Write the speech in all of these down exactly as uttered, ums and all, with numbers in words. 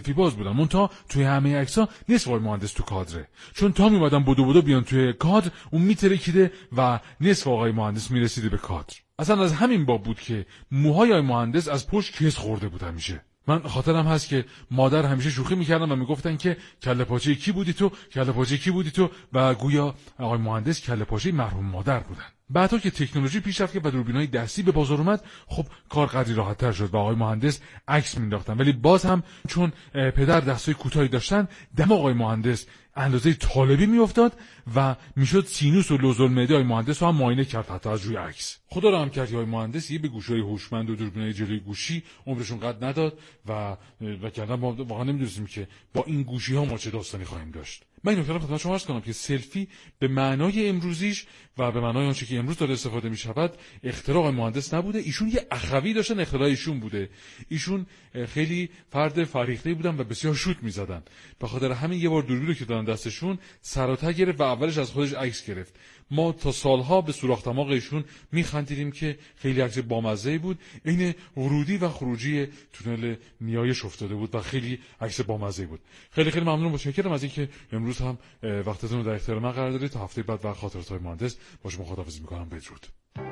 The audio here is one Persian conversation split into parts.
سلفی باز بودن. منتها توی همه عکس‌ها نصف آقای مهندس تو کادره، چون تا میومدن بدو بدو بیان توی کادر اون میترکیده و نصف آقای مهندس میرسیده به کادر. اصلا از همین باب بود که موهای آقای مهندس از پشت کس خورده بود همیشه. من خاطرم هست که مادر همیشه شوخی میکردن و میگفتن که کله پاچه کی بودی تو، کله پاچه کی بودی تو، و گویا آقای مهندس کله پاچه مرحوم مادر بودن. بعدا که تکنولوژی پیشرفت کرد و دوربینای دستی به بازار اومد، خب کار قدری راحت‌تر شد و آقای مهندس عکس مینداختن، ولی باز هم چون پدر دستای کوتاهی داشتن، دماغ آقای مهندس اندازه طالبی میافتاد و میشد سینوس و لوزالمعده آقای مهندس رو هم معاینه کرد حتی از روی عکس. خدا رحم کرد آقای مهندس یه به گوشهای هوشمند و دوربینای جلوی گوشی عمرشون قد نداد و و کردن واقعا نمیدونستیم که با این گوشی ها ما چه داستانی خواهیم داشت. من این نکته رو خدمت شما عرض کنم که سلفی به معنای امروزیش و به معنای آنچه که امروز داره استفاده می‌شود اختراع آقای مهندس نبوده. ایشون یه اخوی داشتن، اختراع ایشون بوده. ایشون خیلی فرد فریخته بودن و بسیار شوت می‌زدن. به خاطر همین یه بار دوربین رو که دادن دستشون سر و ته گرفت و اولش از خودش عکس گرفت. ما تا سالها به سوراخ دماغ ایشون می‌خندیدیم که خیلی عکس بامزه‌ای بود، عین ورودی و خروجی تونل نیایش افتاده بود و خیلی عکس بامزه‌ای بود. خیلی خیلی ممنون، متشکرم از اینکه امروز هم وقتتون رو در اختیار من قرار دادید. تا هفته بعد و خاطرات‌های مهندس با شما خداحافظی می‌کنم. بدرود.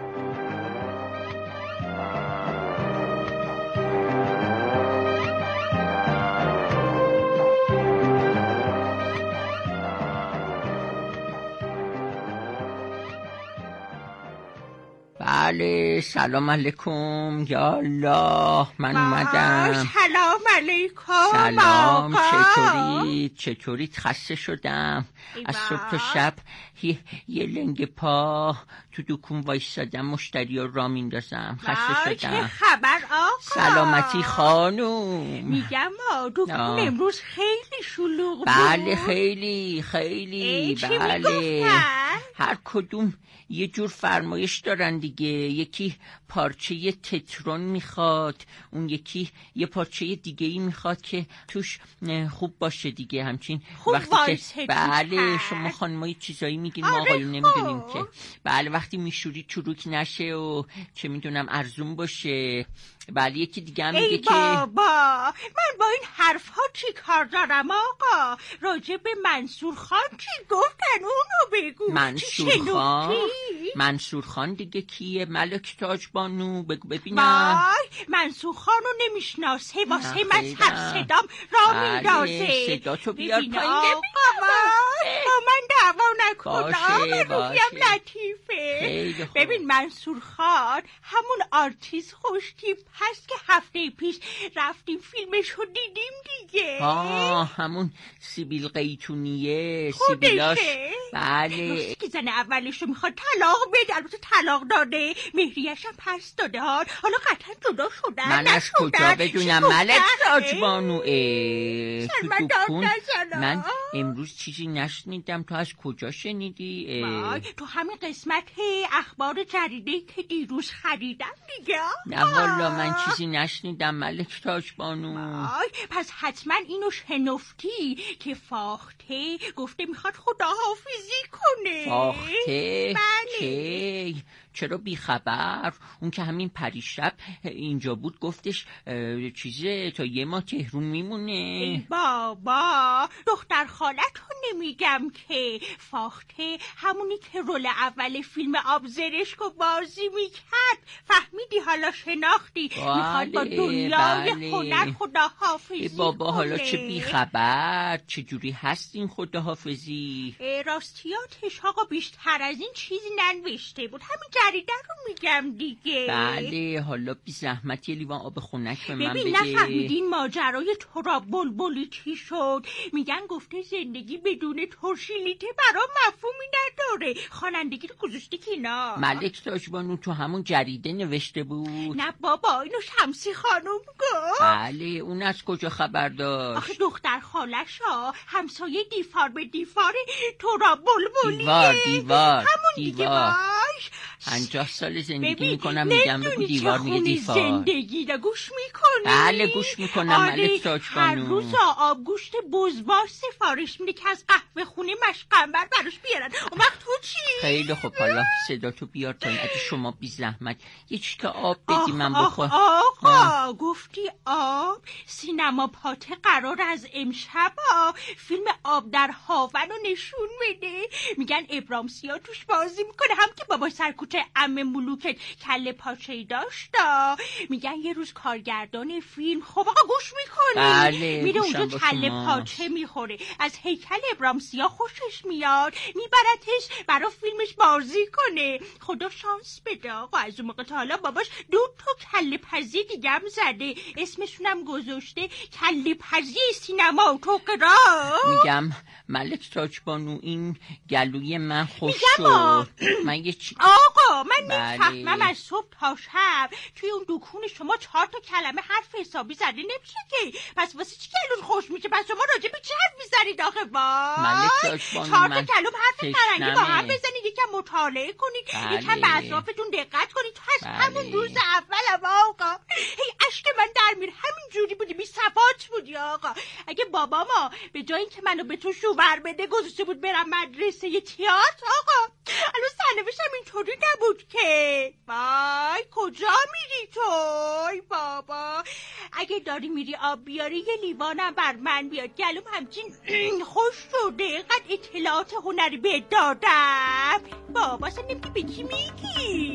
بله، سلام علیکم. یا الله، من اومدم. سلام علیکم. سلام، چطورید؟ چطورید؟ خسته شدم از صبح تا شب. یه, یه لنگ پا تو دکون وایسادم، مشتری ها را میندازم. خسته شدم. چه خبر آقا؟ سلامتی خانوم. میگم دکون امروز خیلی شلوغ بود. بله خیلی خیلی. بله، هر کدوم یه جور فرمایش دارن دیگه. یکی پارچه یه تترون میخواد، اون یکی یه پارچه دیگه ای میخواد که توش خوب باشه دیگه. همچین وقتی که بله شما خانمای چیزایی میگین، ما آقایون نمیدونیم که. بله وقتی میشوری چروک نشه و چه میدونم ارزون باشه. بله یکی دیگه هم میگه که بابا من با این حرف ها چی کار دارم آقا؟ راجع به منصور خان چی گفتن اونو بگو. منصور خان؟ منصور خان دیگه کیه؟ ملک تاج بانو بگو ببینم. وای منصور خانو نمیشناسه، واسه من سر صدام را میندازه. صدا تو بیار پایین ببینم با من دعوا نکن، رویم لطیفه. ببین منصور خان همون آرتیست خوش تیپ هست که هفته پیش رفتیم فیلمشو دیدیم دیگه. آه همون سیبیل قیتونیه، سیبیلاش. بله که زن اولشو میخواد طلاق بده، البته طلاق داده، مهریه‌ش هم پس داده ها، حالا قطعا جدا شدن. من از کجا بدونم ملک تاجبانو؟ تو دکون من امروز چیزی نشنیدم، تو از کجا شنیدی؟ تو همین قسمت اخبار جریده که دیروز خریدم دیگه. نه والا من چیزی نشنیدم ملک تاجبانو. پس حتما اینو شنفتی که فاخته گفته میخواد خداحافظی کنه. فاخته؟ بله. چرا بیخبر؟ اون که همین پریشب اینجا بود گفتش چیزه تا یه ماه تهرون میمونه. ای بابا دختر خالتو نمیگم که. فاخته همونی که رول اول فیلم آبزرشکو بازی میکرد، فهمیدی؟ حالا شناختی. میخواد با دنیای هنر خداحافظی بابا کنه. حالا چه بیخبر؟ چجوری هست این خداحافظی؟ راستیاتش آقا بیشتر از این چیزی ننوشته بود، همین جریده رو میگم دیگه. بله حالا بی زحمت یه لیوان آب خنک به من بده. ببین نفهمیدین ماجرای ترا بلبلی چی شد؟ میگن گفته زندگی بدون ترشیلیته برام مفهومی نداره، خوانندگی رو گذاشته کنار. ملک تاجبانو تو همون جریده نوشته بود؟ نه بابا اینو شمسی خانم گفت. بله اون از کجا خبر داشت؟ آخه دختر خالشا همسایه دیفار به دیفار ترا بلبلیه. دیوار دیوار همون دیگه. باش پنجاه سال زندگی میکنم میگم بگو دیوار میگه دیفار. زندگی دا گوش میکنی؟ بله گوش میکنم. آره ملک تاج بانو هر روز آبگوشت بزبار سفارش میده که از قهوه خونه مشقنبر براش بیارن. اون وقت تو چی؟ خیلی خوب حالا صدا تو بیار پایین. اگه شما بی زحمت یه چی که آب بدی من بخور. آقا گفتی آب؟ سینما پاته قرار از امشب فیلم آب در هاون رو نشون بده. میگن ابرام سیاه توش بازی میکنه، هم که بابا سرکوچه عمه ملوکت کله پاچه‌ای داشت. میگن یه روز کارگردان فیلم، خب آقا گوش میکنی؟ بله میره اونجا کله پاچه میخوره، از هیکل ابرام سیاه خوشش میاد، میبرتش برای فیلمش بازی کنه. خدا شانس بده آقا، از اون موقع تا حالا باباش دو تا کله پزی دیگم زده، اسمشونم گذاشته کله پزی سینما تو قرار. میگم ملک تاج بانو این گلوی من خوش شد. من یه چی... آقا من بله. میفهمم از صبح تا شب توی اون دکون شما چهار تا کلمه حرف حسابی زده نمیشه که، پس واسه چی گلون خوش میشه؟ پس شما راجع به چه حرف میزنید آخه؟ وای چهار تا کلمه حرف فرنگی با هم بزنید، یکم مطالعه کنید، بله. یکم به اطرافتون دقت کنید. تو از بله. همون روز اول آقا هی اشک من در میره، همین جوری بودی، بی صفات بودی آقا. اگه باباما به جای اینکه منو به تو شوور بده گذاشته بود برم مدرسه یه تئاتر آقا، الان سرنوشتم اینطوری نبود که. وای کجا میری توی بابا؟ اگه داری میری آب بیاری یه لیوانم بر من بیار، گلوم همچین خوش شده، اینقدر اطلاعات هنری بهت دادم. بابا اصلا نمیگی به کی میگی؟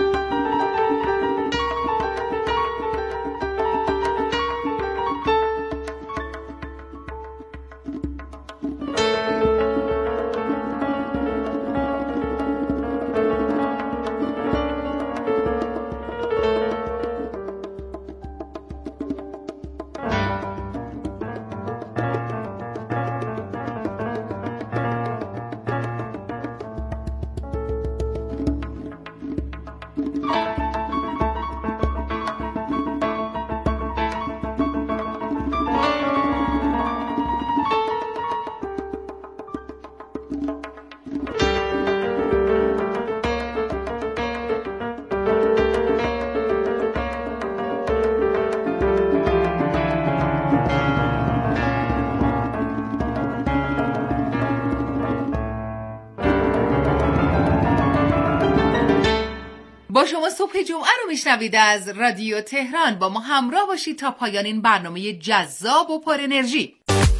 با شما صبح جمعه رو میشنوید از رادیو تهران. با ما همراه باشید تا پایان این برنامه جذاب و پر انرژی.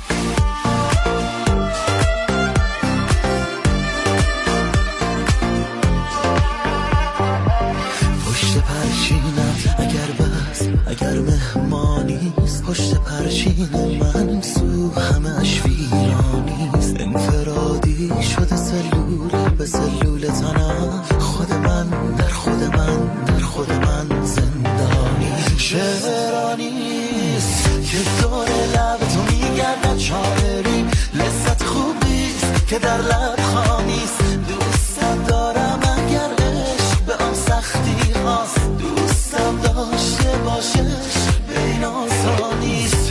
پشت پرچینم اگر بس اگر مهمانیست، پشت پرچین من سو همش ویرانیست. انفرادی شده سلول به سلول تنم، خود من در خود من در خود من زندانی. شعرانیست که دور لب تو میگردد شاعری، لذت خوبیست که در لب خانیست. دوست دارم اگر عشق به آن سختی هاست، دوستم داشته باشش به این آسانیست.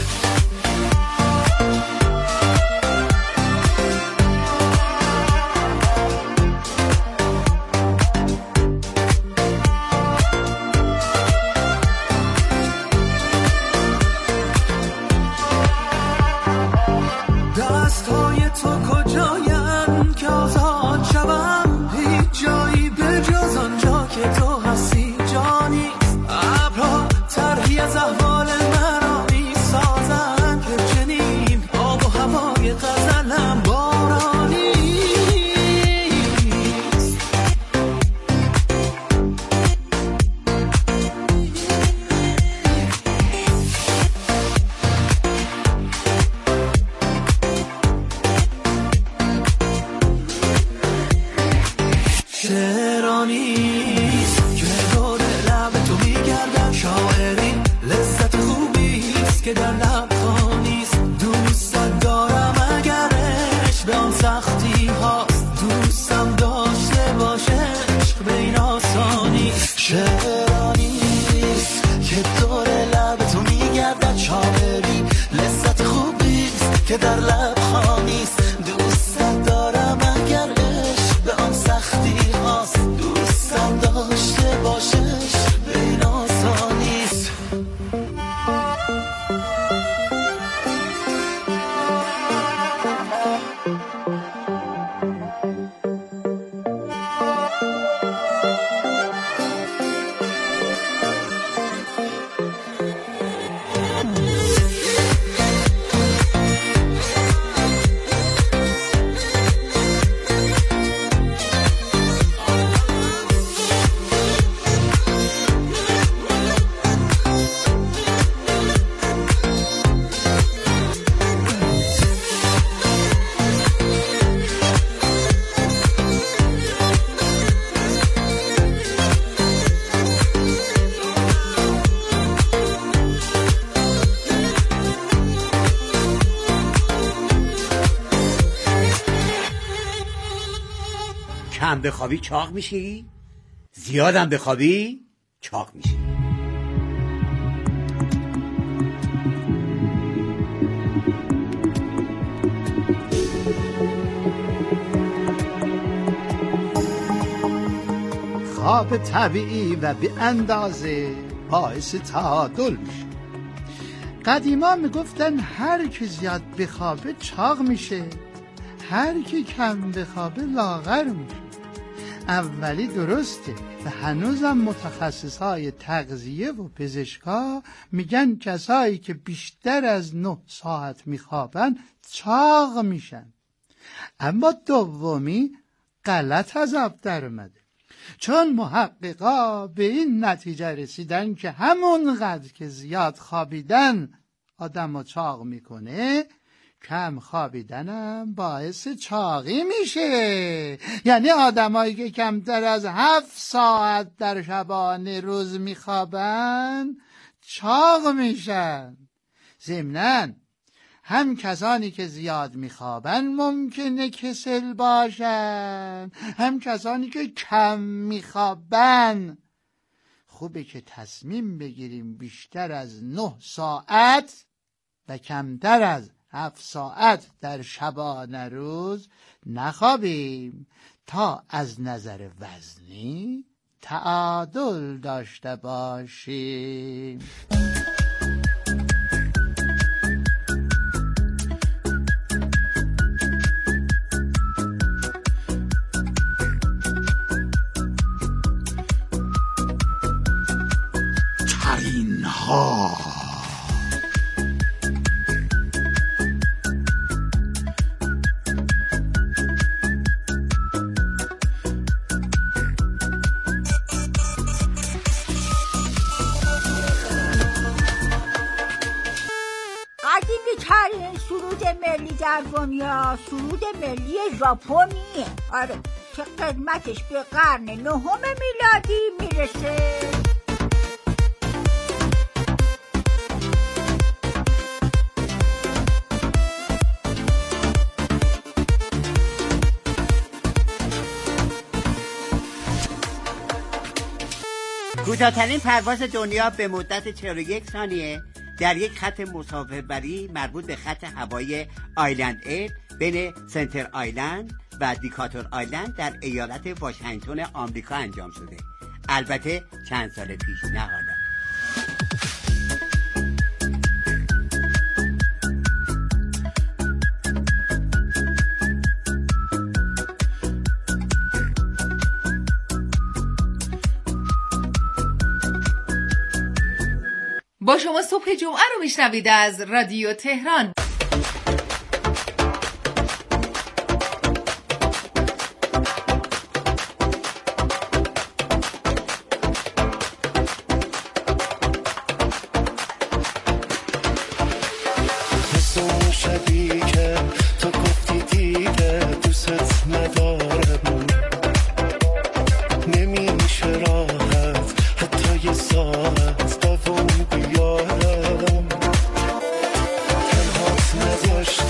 دستای تو کجاین که آزاد شوم، هیچ جایی به جز آنجا که تو هستی جانیست. ابرها طرحی از احوال مرا میسازن که چنین آب و هوای غزلم بارانیست. شعرانیست که دور لب تو میگردم شاعری، لذت خوبیست که در لب خانیست. دوست دارم اگر عشق به آن سختی هاست، دوستم داشته باشه عشق به این آسانیست. شعرانیست که دور لب تو میگردد شاعری، لذت خوبیست که در لب خانیست. دوست دارم اگر عشق به آن سختی هاست، دوستم دارم کم بخوابی چاق میشی، زیادم بخوابی چاق میشی. خواب طبیعی و به اندازه باعث تعادل میشه. قدیما میگفتن هر کی زیاد بخوابه چاق میشه، هر کی کم بخوابه لاغر میشه. اولی درسته و هنوزم متخصصای تغذیه و پزشکا میگن کسایی که بیشتر از نه ساعت میخوابن چاق میشن. اما دومی غلط از آب در اومده، چون محققا به این نتیجه رسیدن که همونقدر که زیاد خوابیدن آدمو چاق میکنه، کم خوابیدنم باعث چاقی میشه. یعنی آدمایی که کمتر از هفت ساعت در شبانه روز میخوابن چاق میشن. ضمناً هم کسانی که زیاد میخوابن ممکنه کسل باشن، هم کسانی که کم میخوابن. خوبه که تصمیم بگیریم بیشتر از نه ساعت و کمتر از هفت ساعت در شبانه روز نخوابیم تا از نظر وزنی تعادل داشته باشیم. ها قدیمی ترین سرود ملی در دنیا سرود ملی ژاپنیه. آره که قدمتش به قرن نهم میلادی میرسه. کوتاه‌ترین پرواز دنیا به مدت چهل و یک ثانیه در یک خط مسافربری مربوط به خط هوایی آیلند ایر بین سنتر آیلند و دیکاتور آیلند در ایالت واشنگتن آمریکا انجام شده. البته چند سال پیش، نه حالا. با شما صبح جمعه رو میشنوید از رادیو تهران. Push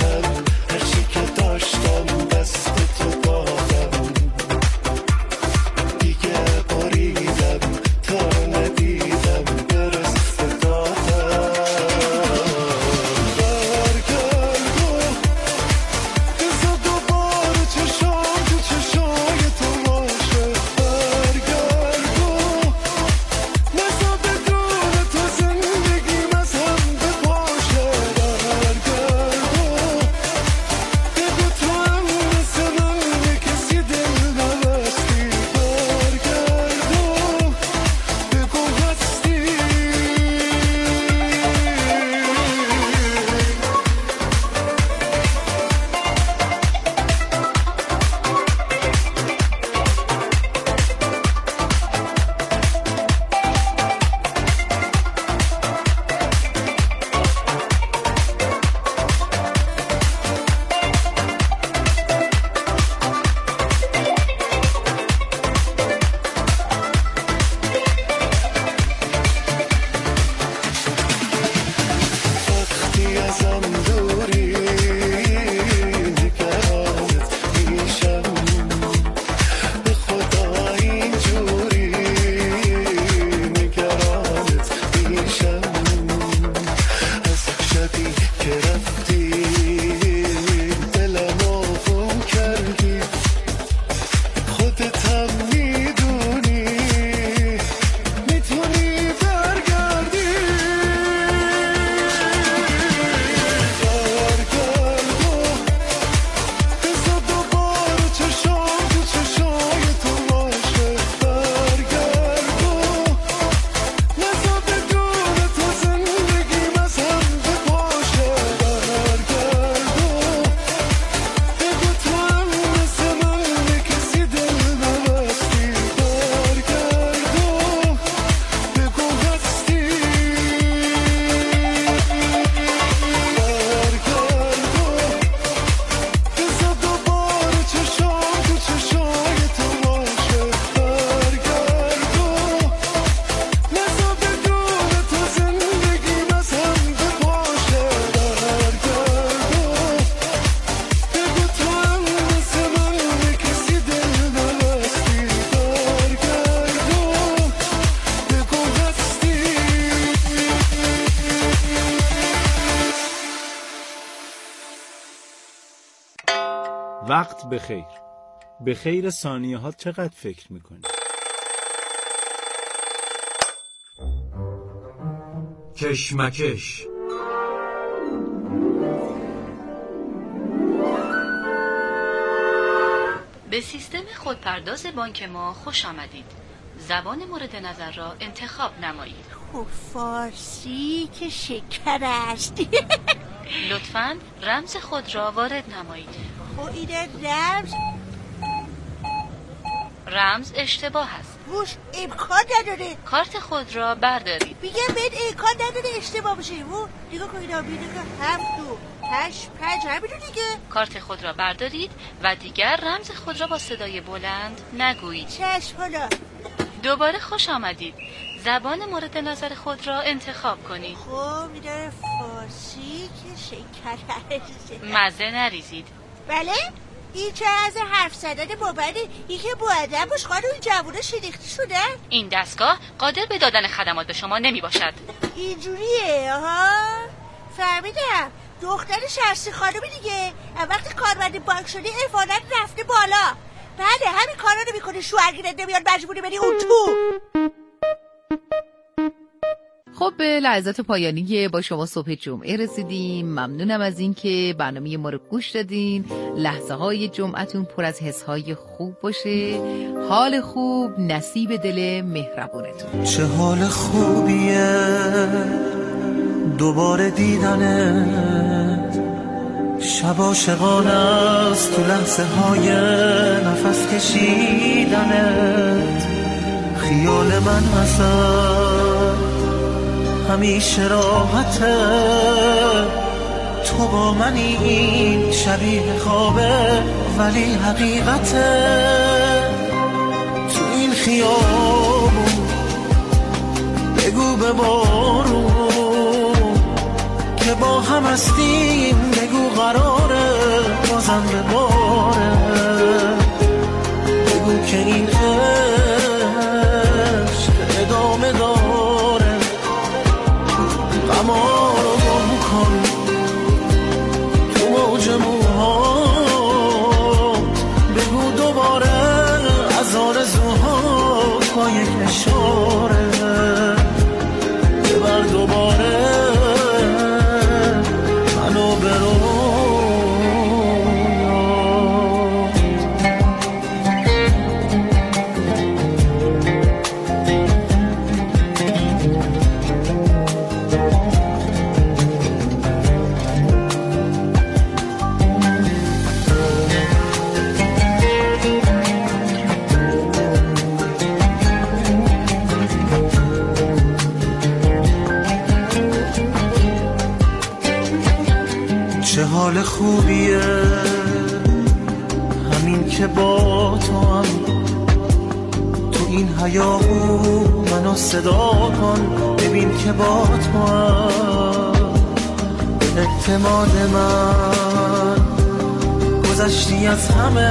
وقت بخیر. به خیر ثانیه ها چقدر فکر میکنی؟ کشمکش. به سیستم خودپرداز بانک ما خوش آمدید. زبان مورد نظر را انتخاب نمایید. خب فارسی که شکر است. لطفاً رمز خود را وارد نمایید. خب این رمز رمز اشتباه است. روش امکان نداره. کارت خود را بردارید. میگم بهت امکان نداره اشتباه بشه. و دیگه که اینا بیده که هم دو هشت پنج همینو دیگه. کارت خود را بردارید و دیگر رمز خود را با صدای بلند نگویید. چشم حالا. دوباره خوش آمدید. زبان مورد نظر خود را انتخاب کنید. خب میداره فارسی که شکر است. مزه نریزید. بله؟ این چه از حرف زدن بابنه؟ این که باید باش خانم این جوونه شنیخته شده؟ این دستگاه قادر به دادن خدمات به شما نمی باشد. اینجوریه ها؟ فهمیدم. دختر شرسی خانمی دیگه وقتی کارمند بانک شدی افادت رفته بالا. بله همین کارا رو میکنه. شوهرگیرت نمیاد مجبوری بری اون تو. خب به لحظات پایانی با شما صبح جمعه رسیدیم. ممنونم از این که برنامه ما رو گوش دادین. لحظه های جمعتون پر از حس های خوب باشه. حال خوب نصیب دل مهربونتون. چه حال خوبیه دوباره دیدنت. شب عاشقانه است تو لحظه های نفس کشیدنت. خیال من هست همیشه راحته. تو با منی این شبیه خوابه ولی حقیقته. تو این خیابون بگو به بارون که با هم هستیم. بگو قراره بازم به باره. بگو که این عشق ادامه داره. غما رو گم کن تو موج موهات. بگو دوباره از آرزوهات با یک اشاره. ببر دوباره منو برو. چه حال خوبیه همین که با تو هم تو این هیاهو منو صدا کن. ببین که با تو هم اعتماد من گذشتی از همه.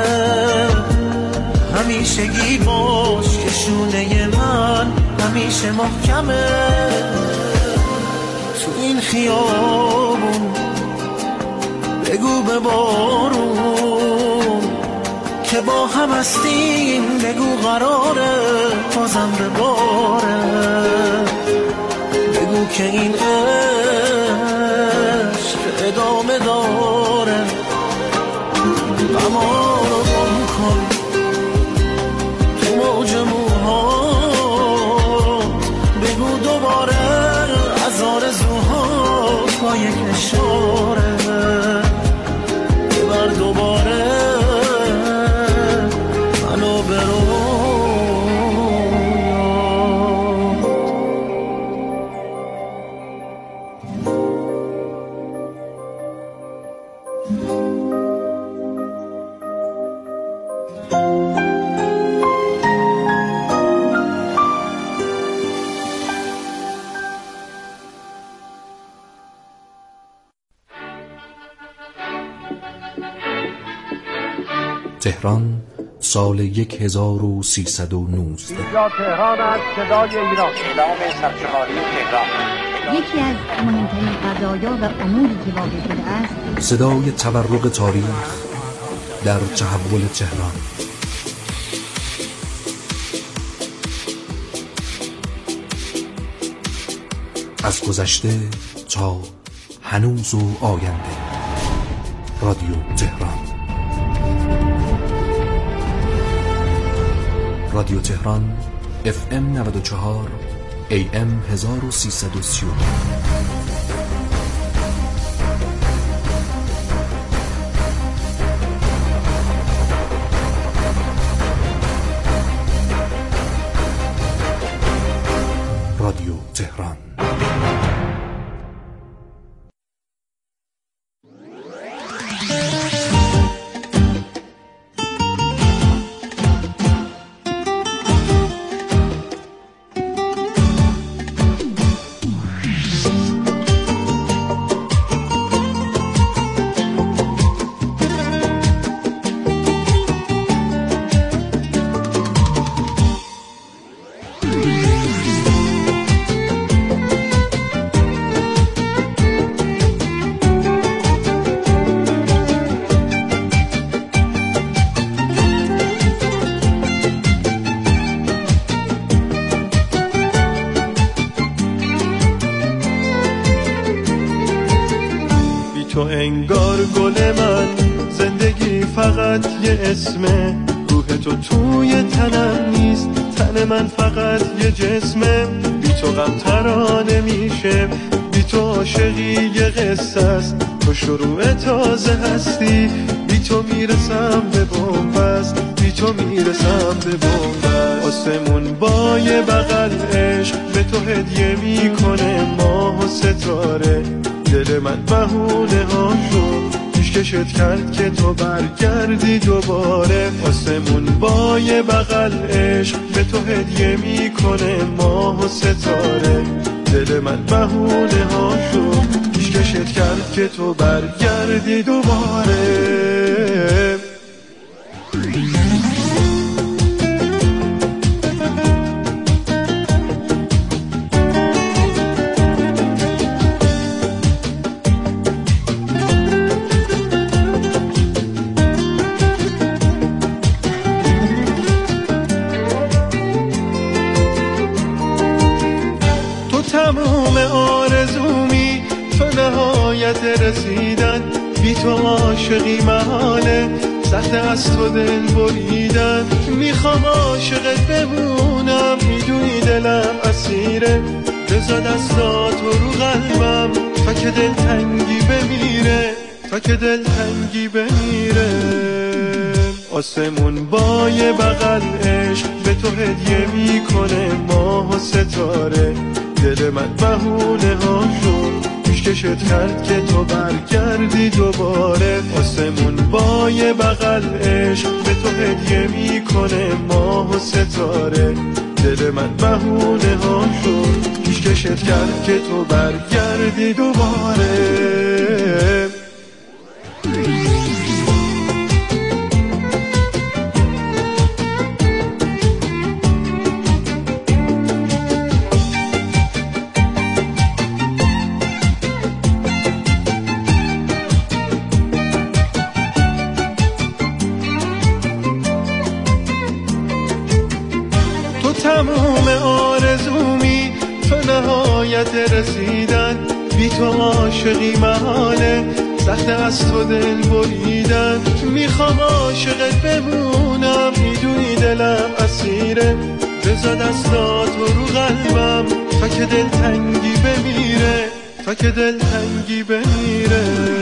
همیشگی باش که شونه من همیشه محکمه. تو این خیابون بگو به بارون که با هم هستیم. بگو قراره بازم به باره. بگو که این عشق ادامه داره. غما رو گم کن تو موج موهات. بگو دوباره از آرزوهات با یک اشاره. ببر دوباره منو برو. تهران سال یک هزار و سیصد و نوزده. اینجا تهران است، صدای ایران. اعلام سرشماری تهران. یکی از مهمترین قضایا و اموری که واقع شده است صدای تورق تاریخ در تحول تهران. از گذشته تا هنوز و آینده. رادیو تهران. رادیو تهران اف ام نود و چهار ای ام هزار و سیصد و سی و دو. رادیو تهران. تو انگار گل من، زندگی فقط یه اسمه، روح تو توی تنم نیست، تن من فقط یه جسمه. بی تو غم ترانه میشه، بی تو عاشقی یه قصه است، تو شروع تازه هستی. بی تو میرسم به بنبست، بی تو میرسم به بنبست. آسمون با یه بغل عشق به تو هدیه میکنه، ماه و ستاره. دل من بهونه ها شد، پیشکشت کرد که تو برگردی دوباره. آسمون با یه بغل عشق به تو هدیه میکنه، ماه و ستاره. دل من بهونه ها شد، پیشکشت کرد که تو برگردی دوباره. تموم آرزومی، تو نهایت رسیدن. بی تو عاشقی محاله، سخت از تو دل بریدن. میخوام عاشقت بمونم، میدونی دلم اسیره. بذار دستاتو رو قلبم تا که دل تنگی بمیره، تا که دل تنگی بمیره. آسمون با یه بغل عشق به تو هدیه میکنه، ماه و ستاره. دل من بهونه ها شد، پیشکشت کرد که تو برگردی دوباره. آسمون با یه بغل عشق به تو هدیه میکنه، ماه و ستاره. دل من بهونه ها شد، پیشکشت کرد که تو برگردی دوباره. تموم آرزومی، تو نهایت رسیدن. بی تو عاشقی محاله، سخت از تو دل بریدن. میخوام عاشقت بمونم، میدونی دلم اسیره. بذار دستاتو رو قلبم تا که دل تنگی بمیره، تا که دل تنگی بمیره.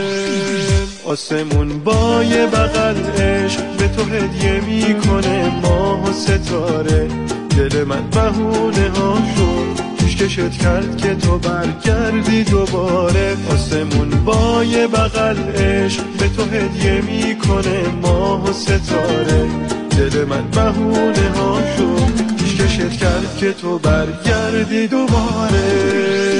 آسمون با یه بغل عشق به تو هدیه میکنه، ماه و ستاره. دل من بهونه ها شد، پیشکشت کرد که تو برگردی دوباره. آسمون با یه بغل عشق به تو هدیه میکنه، ماه و ستاره. دل من بهونه ها شد، پیشکشت کرد که تو برگردی دوباره.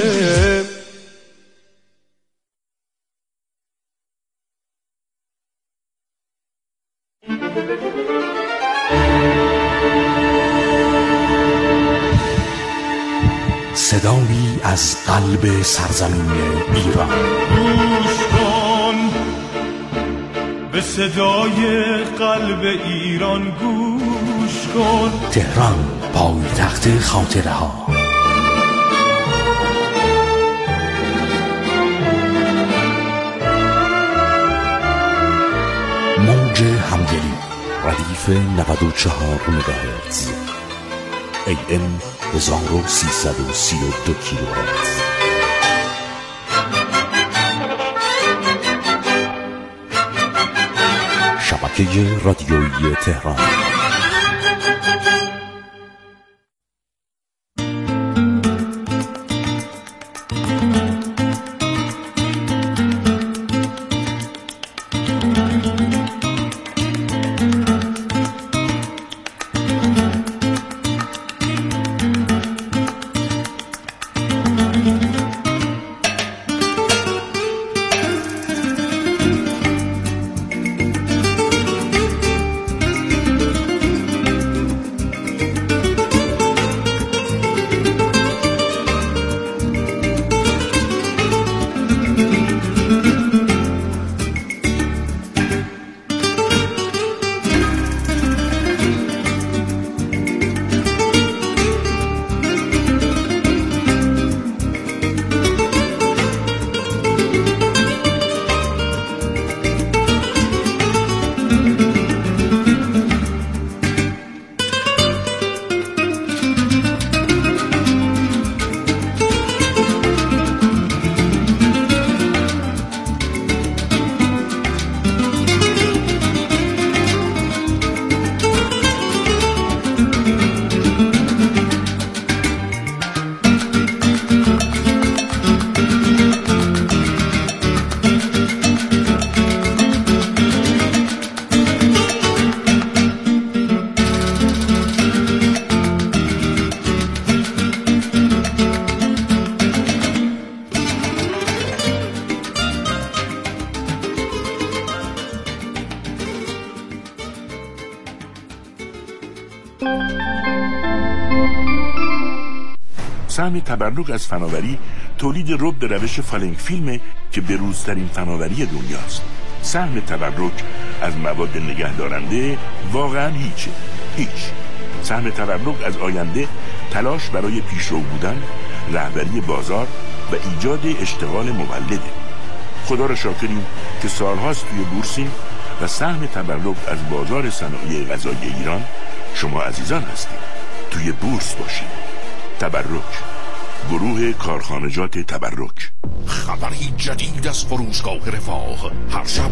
صدایی از قلب سرزمین ایران. گوش کن به صدای قلب ایران گوش کن. تهران، پایتخت خاطره ها. موج همدلی، ردیف نود و چهار مگاهرتز، ای ام هزار و سیصد و سی و دو کیلوهرتز. شبکه رادیویی تهران. سهم تبرک از فناوری تولید رب به روش فالنگ فیلمه که بروزترین فناوری دنیاست. سهم تبرک از مواد نگهدارنده واقعا هیچه، هیچ. سهم تبرک از آینده تلاش برای پیشرو بودن، رهبری بازار و ایجاد اشتغال مولده. خدا را شاکریم که سالهاست توی بورسیم و سهم تبرک از بازار صنایع غذایی ایران شما عزیزان هستید. توی بورس باشید. تبرک، گروه کارخانجات تبرک. خبری جدید از فروشگاه رفاه. هر شب